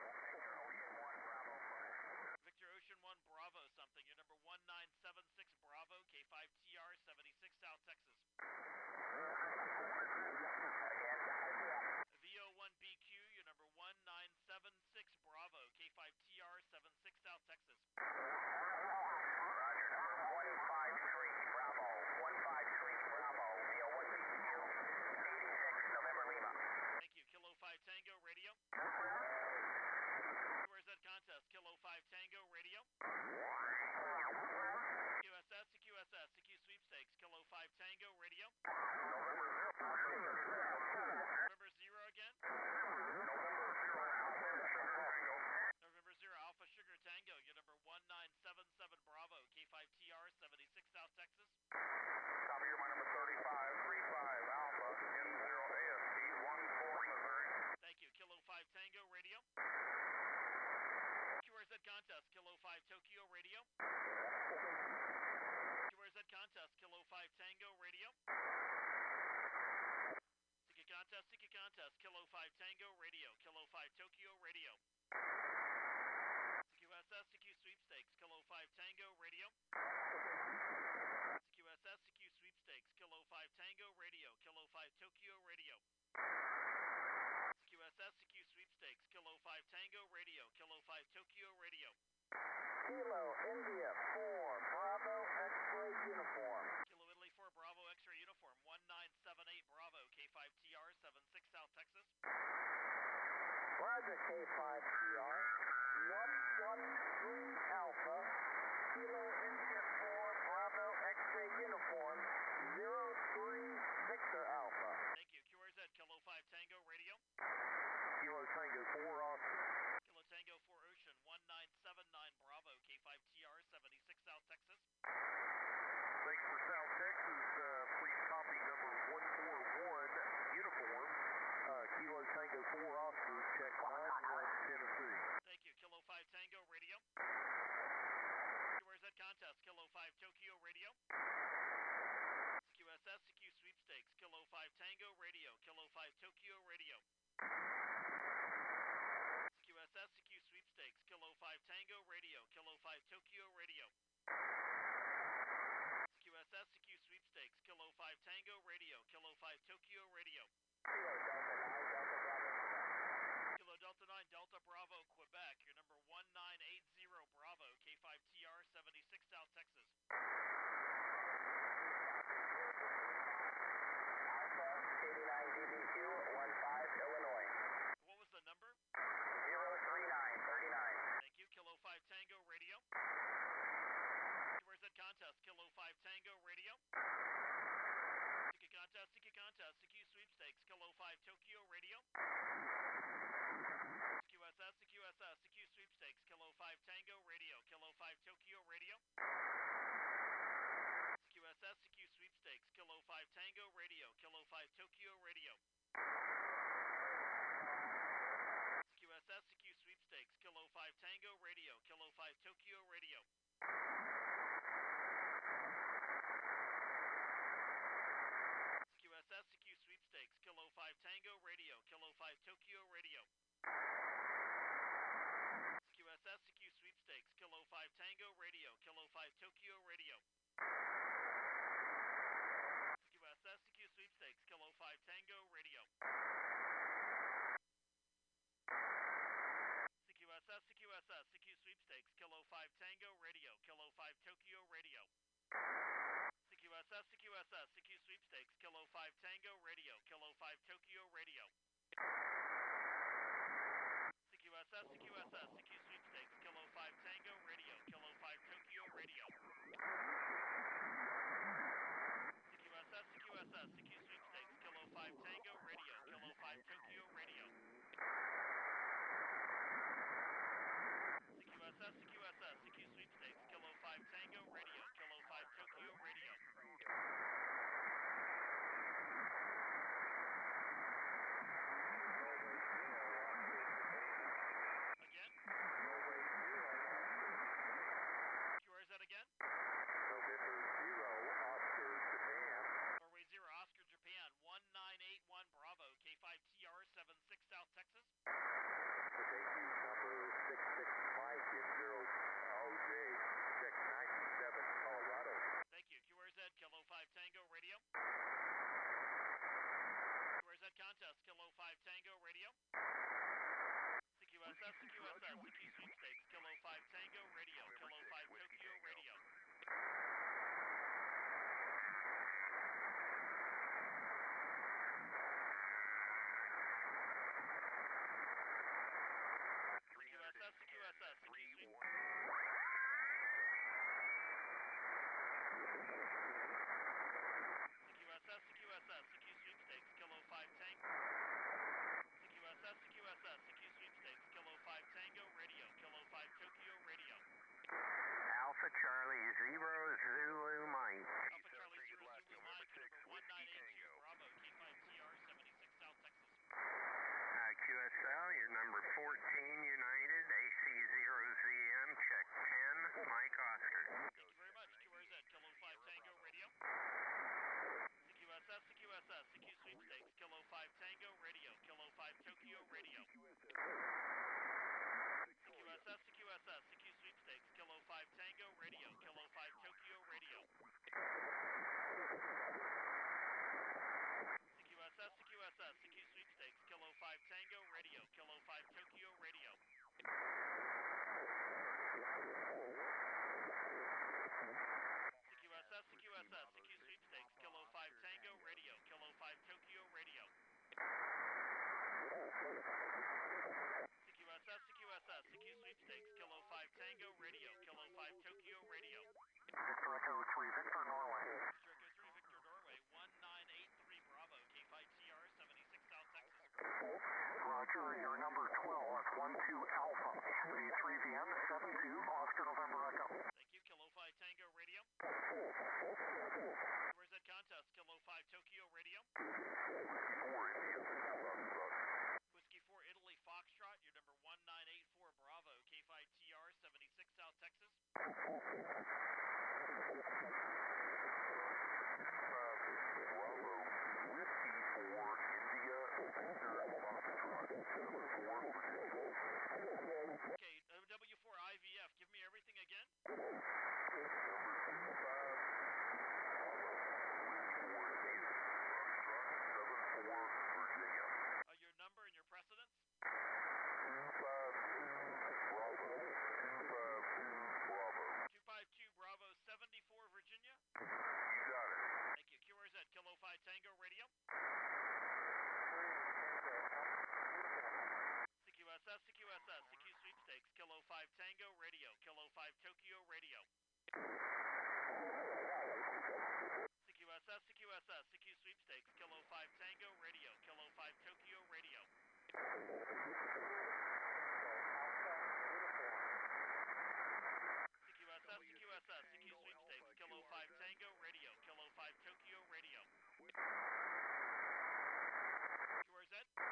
Victor Ocean one Bravo something, your number one nine seven six Bravo, K five T R, seventy-six South Texas. V O one B Q, your number one nine seven six Bravo, K five T R, seventy-six South Texas. Roger, number one five three Bravo, one five three Bravo, V O one B Q. Kilo India four, Bravo X-ray uniform. Kilo Italy four, Bravo X-ray uniform, one nine seven eight Bravo, K five T R, seven six South Texas. Roger, K five T R, one one three Alpha, Kilo India four, Bravo X-ray uniform, zero three Victor Alpha. Thank you. Q R Z, Kilo five Tango radio. Kilo Tango four, Oscar. Kilo Tango four Ocean, one nine seven nine Bravo, K five T R, seventy-six South Texas. Thanks for South Texas. Uh, please copy number one four one, uniform. Uh, Kilo Tango four, Oscar. Check nine one, Tennessee. Thank you. Kilo five Tango radio. Q R Z contest, Kilo five Tokyo radio. C Q S S, C Q sweepstakes, Kilo five Tango radio, Kilo five Tokyo radio. C Q S S, C Q sweepstakes, Kilo five Tango radio, Kilo five Tokyo radio. C Q S S, C Q sweepstakes, Kilo five Tango radio, Kilo five Tokyo radio. Kilo Delta nine Delta Bravo, Quebec, your number one nine eight zero Bravo, K five T R, seventy-six South Texas. Alpha eighty-nine D B Q, one five Illinois. What was the number? zero three nine, thirty-nine. Thank you. Kilo five Tango radio. Q R Z contest, Kilo five Tango radio. C Q contest, C Q contest, C Q sweepstakes, Kilo five Tokyo radio. C Q S S, C Q S S, C Q sweepstakes, Kilo five Tango radio, Kilo five Tokyo radio. C Q S S, C Q sweepstakes, Kilo five Tango radio, Kilo five Tokyo radio. C Q S S, C Q sweepstakes, Kilo five Tango radio, Kilo five Tokyo radio. C Q S S, C Q sweepstakes, Kilo five Tango radio, Kilo five Tokyo radio. C Q S S, C Q sweepstakes, Kilo five Tango radio, Kilo five Tokyo radio. C Q S S, C Q sweepstakes, Kilo five Tango radio. C Q S S, C Q S S, C Q sweepstakes, Kilo five Tango radio, Kilo five Tokyo radio. C Q S S, C Q S S, C Q sweepstakes, Kilo five Tango radio, Kilo five Tokyo radio. C Q S S, C Q S S, C Q sweepstakes, Kilo five Tango radio, Kilo five Tokyo radio. C Q S S, C Q S S, C Q sweepstakes, Kilo five Tango radio, Kilo five Tokyo radio. C Q S S, C Q S S, C Q sweepstakes, Kilo five Tango radio, Kilo five Tokyo radio. Again? Q R Z again? November zero, Oscar, Japan. Norway zero, Oscar, Japan, one nine eight one Bravo, K five T R, seven six South Texas. Thank you, number six six Mike in zero O J, check ninety-seven, Colorado. Thank you. Q R Z, Kilo five Tango radio. Q R Z contest, Kilo five Tango radio. C Q S S, C Q S S, C Q sweepstakes, Kilo five Tango radio, Kilo five Tokyo radio. C Q S S, C Q S S, C Q sweepstakes. C Q S S, C Q S S, C Q sweepstakes, Kilo five Tango. C Q S S, C Q S S, C Q sweepstakes, Kilo five Tango radio, Kilo five Tokyo radio. Alpha Charlie zero Zulu Mike. Alpha Charlie zero Zulu Mike, number one nine eight two Bravo, K five T R, seventy-six South Texas. Uh, Q S L, your number fourteen United, A C zero Z M, check ten, Mike Oscar. Thank you very much. Q R Z, Kilo five Tango radio. C Q S S, C Q S S, C Q sweepstakes, Kilo five Tango radio, Kilo five Tokyo radio. C Q S S, C Q S S, C Q sweepstakes, Kilo five Tango radio, Kilo five Tokyo radio. C Q S S, C Q S S, C Q sweepstakes, Kilo five Tango radio, Kilo five Tokyo radio. Roger, your number twelve, that's one two Alpha. The three V M, seven two, Oscar November Echo. Thank you, Kilo five Tango Radio. Where's that contest? Kilo five Tokyo Radio. Whiskey four Italy Foxtrot, your number one nine eight four Bravo, K five T R seventy-six South Texas. Okay, W four I V F, give me everything again. Uh, your number and your precedence? two five two Bravo, seventy-four Virginia. Thank you. Q R Z, Kilo five Tango Radio. C Q S S, C Q S S, C Q Sweepstakes, Kilo five Tango Radio, Kilo five Tokyo Radio. C Q S S, C Q S S, C Q Sweepstakes, Kilo five Tango Radio, Kilo five Tokyo Radio. C Q S S, C Q S S, C Q Sweepstakes, Kilo five Tango Radio, Kilo five Tokyo Radio. Q R Z?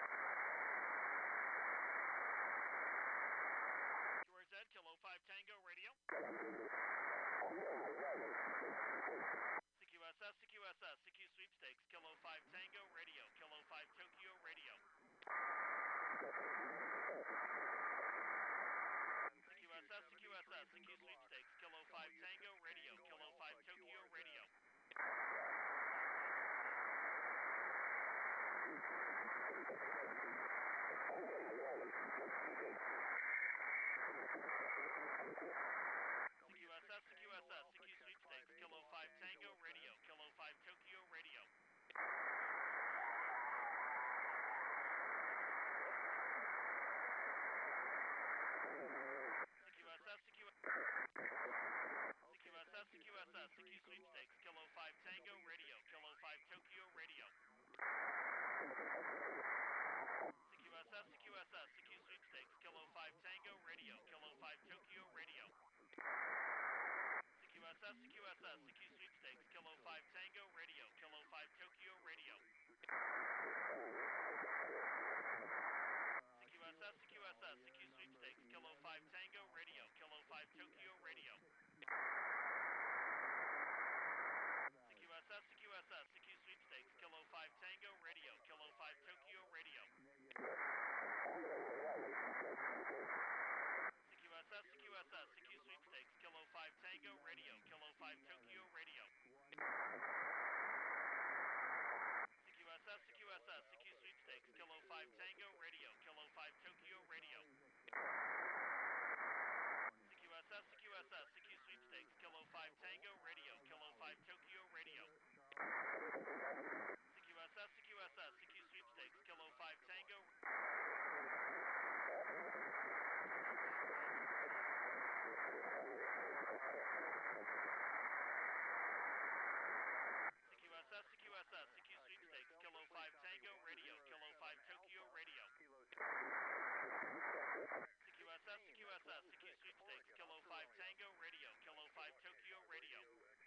Q R Z, Kilo five Tango Radio. C Q S S, C Q S S, C Q Sweepstakes, Kilo five Tango Radio, Kilo five Tokyo Radio. C Q S S, C Q S S, C Q Sweepstakes, Kilo five Tango Radio, Kilo five Tokyo Radio. C Q S S, C Q S S, C Q Sweepstakes, Kilo five Tango Radio, Kilo five Tokyo Radio. C Q S S, C Q S S, C Q S S, C Q S S, C Q Sweepstakes, Kilo five Tango Radio, Kilo five Tokyo Radio. C Q S S, C Q S S, C Q Sweepstakes, Kilo five Tango Radio, Kilo five Tokyo Radio. C Q S S, C Q S S, C Q Sweepstakes, Kilo five Tango Radio, Kilo five Tokyo Radio. C Q S S, C Q S S, C Q Sweepstakes, Kilo five Tango Radio, Kilo five Tokyo Radio. C Q S S, C Q S S, C Q Sweepstakes, Kilo five Tango Radio, Kilo five Tokyo Radio. C Q S S, C Q S S, C Q Sweepstakes, Kilo five Tango Radio, Kilo five Tokyo Radio. C Q S S, C Q S S, C Q Sweepstakes, Kilo five Tango Radio, Kilo five Tokyo Radio. C Q S S, C Q S S, C Q Sweepstakes, Kilo five Tango Radio, Kilo five Tokyo Radio. C Q S S, C Q S S, C Q Sweepstakes, Kilo five Tango. C Q S S, C Q S S, C Q Sweepstakes, Kilo five Tango Radio, Kilo five Tokyo Radio. C Q S S, C Q S S, C Q Sweepstakes, Kilo five Tango Radio, Kilo five Tokyo Radio.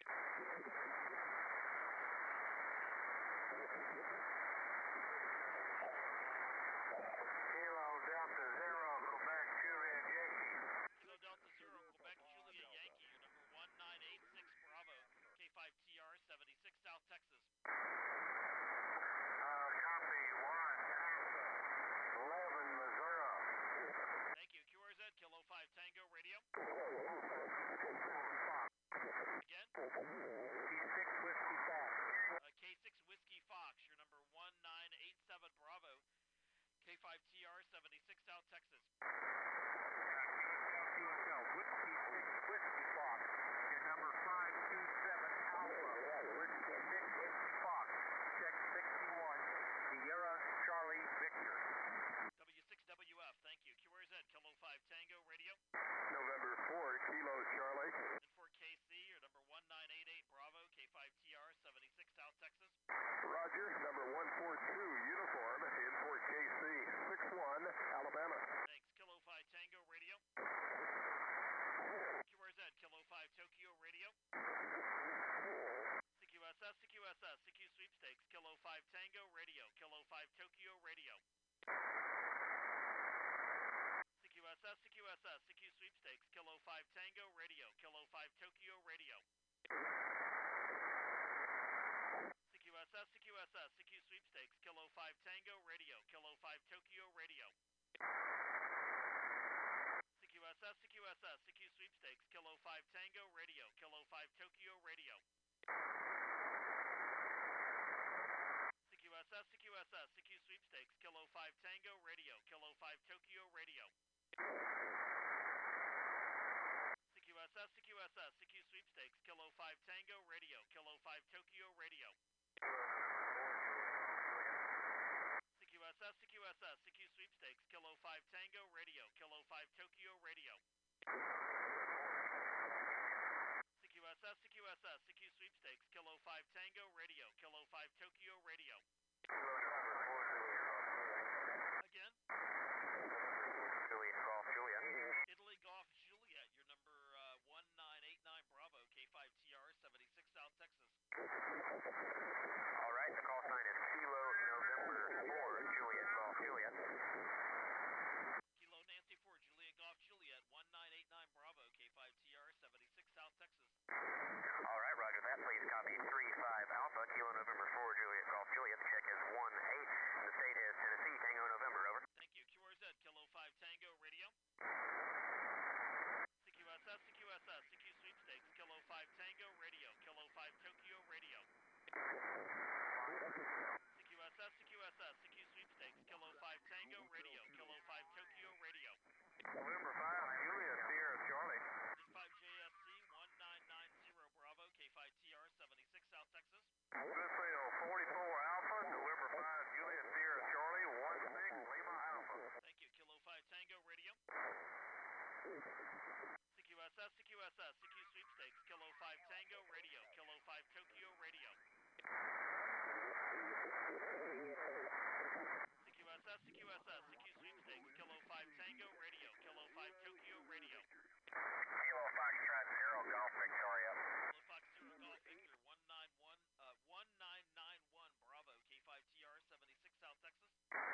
Kilo Delta Zero, Quebec Juliet Yankee. Kilo Delta Zero, Quebec Juliet Yankee, your number one nine eight six Bravo, K five T R seventy-six South Texas. Uh, copy one, Alpha, eleven Missouri. Thank you. Q R Z, Kilo five Tango Radio. Again? K six Whiskey Fox. Uh, K six Whiskey Fox, your number one nine eight seven Bravo, K five T R seventy-six South Texas. Q S L, Whiskey six Whiskey Fox. Your number five two seven Alpha, Whiskey six Whiskey Fox. Check sixty-one, Sierra Charlie Victor. W six W F, thank you. Q R Z, Kilo five Tango Radio. November four, Kilo Charlie. And for K C, your number one nine eight eight Bravo, K five T R seventy-six South Texas. Roger, number one four two Uniform in for K C, six one C Q S S, C Q S S, C Q Sweepstakes, Kilo five Tango Radio, Kilo five Tokyo Radio. Again? Juliet Golf Juliet. Italy Golf Juliet, your number uh, one nine eight nine Bravo, K five T R, seventy-six South Texas. All right, the call sign is Kilo November four Juliet Golf Juliet. Kilo Nancy four Juliet Golf Juliet, one nine eight nine Bravo, K five T R, seventy-six South Texas. All right, roger that. Please copy three five Alpha, Kilo November four Juliet Golf Juliet. Check is one eight. The state is Tennessee, Tango November, over. Thank you. Q R Z, Kilo five Tango Radio. C Q S S, C Q S S, C Q Sweepstakes, Kilo five Tango Radio, Kilo five Tokyo Radio. C Q S S, C Q S S, C Q Sweepstakes, Kilo five Tango Radio, Kilo five Tokyo Radio. November five Juliet Sierra Charlie. D five J S C, one nine nine zero Bravo, K five T R, seventy-six South Texas. Goodfield forty-four Alpha, November five Juliet Sierra Charlie, one six Lima Alpha. Thank you. Kilo five Tango Radio. C Q S S, C Q S S, C Q Sweepstakes, Kilo five Tango Radio, Kilo five Tokyo Radio. C Q S S, C Q S S, C Q Sweepstakes, Kilo five Tango Radio, Kilo five Tokyo Radio. Kilo Foxtrot Zero Golf Victoria. Kilo Fox Zero Golf Victor, one nine one, uh, one nine nine one Bravo, K five T R, seventy-six South Texas.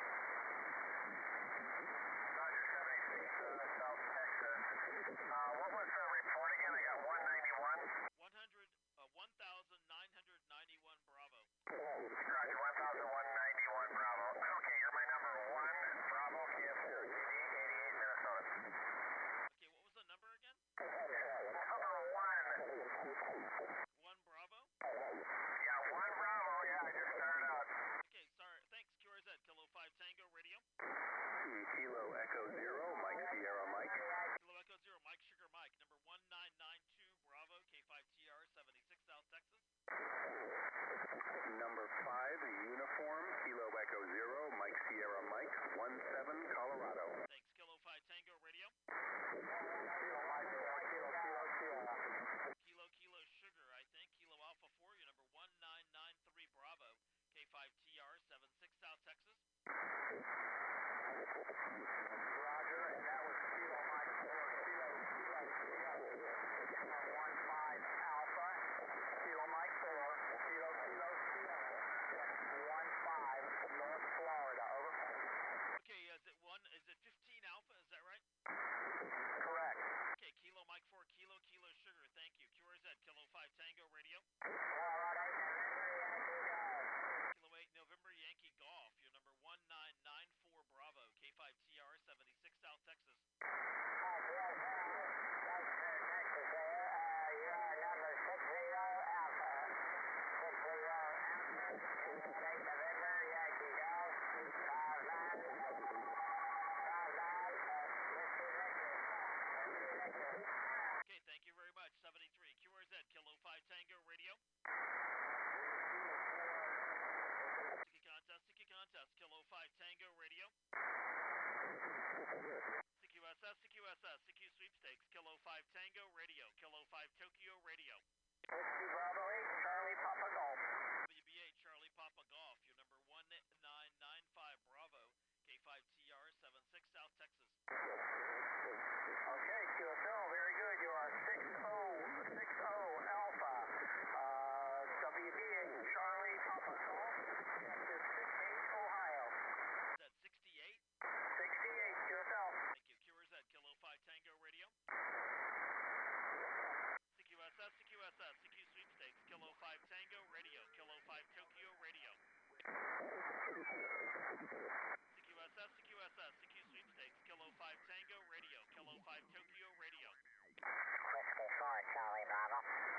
Roger, seventy-six uh, South Texas. Uh, what was the report again? I got one ninety-one. one hundred, uh, one thousand nine hundred ninety-one Bravo. Roger, one thousand one hundred ninety-one Bravo. Okay, you're my number one Bravo K F zero G B, eighty-eight Minnesota. Okay, what was the number again? Number one. One Bravo? Yeah, one Bravo. Yeah, I just started out. Okay, sorry. Thanks, Q R Z, Kilo five Tango Radio. Kilo Echo Zero, Mike Sierra Mike. Kilo Echo Zero, Mike Sugar Mike, number one nine nine two Bravo, K five T R, seventy-six South Texas. Number five, Uniform, Kilo Echo Zero, Mike Sierra Mike, one seven Colorado. Thanks, Kilo five Tango Radio. Kilo Mike four, Kilo Kilo Sierra. Kilo Kilo Sugar, I think. Kilo Alpha four, your number one nine nine three Bravo, K five T R, seventy-six South Texas. Roger, and that was Kilo Mike four, Kilo Kilo Sierra. one five Alpha, Kilo Mike four, Kilo Kilo Sierra. one five North Florida, over. Okay, is it one, is it fifteen Alpha, is that right? Correct. Okay, Kilo Mike four, Kilo Kilo Sugar, thank you. Q R Z, Kilo five Tango Radio. Kilo eight November Yankee Golf, your number one nine nine four Bravo, K five T R, seventy-six South Texas. Okay, thank you very much. seventy-three Q R Z, Kilo five Tango Radio. Sticky contest, sticky contest, Kilo five Tango Radio. C Q S S, C Q S S, C Q Sweepstakes, Kilo five Tango Radio, Kilo five Tokyo Radio. Bravo eight, Charlie Papa Golf. W B eight Charlie Papa Golf, your number one nine nine five Bravo, K five T R, seventy-six South Texas. Okay, Q S L, very good. You are six oh, six oh Alpha. Uh, W B eight Charlie Papa Golf. This is six eight Ohio. Is that sixty-eight? sixty-eight Q S L. Thank you. Q R Z, Kilo five Tango Radio. C Q S S, C Q S S, C Q Sweepstakes, Kilo five Tango Radio, Kilo five Tokyo Radio. C Q S S, C Q S S, C Q Sweepstakes, Kilo five Tango Radio, Kilo five Tokyo Radio. Whiskey four, Charlie Bravo.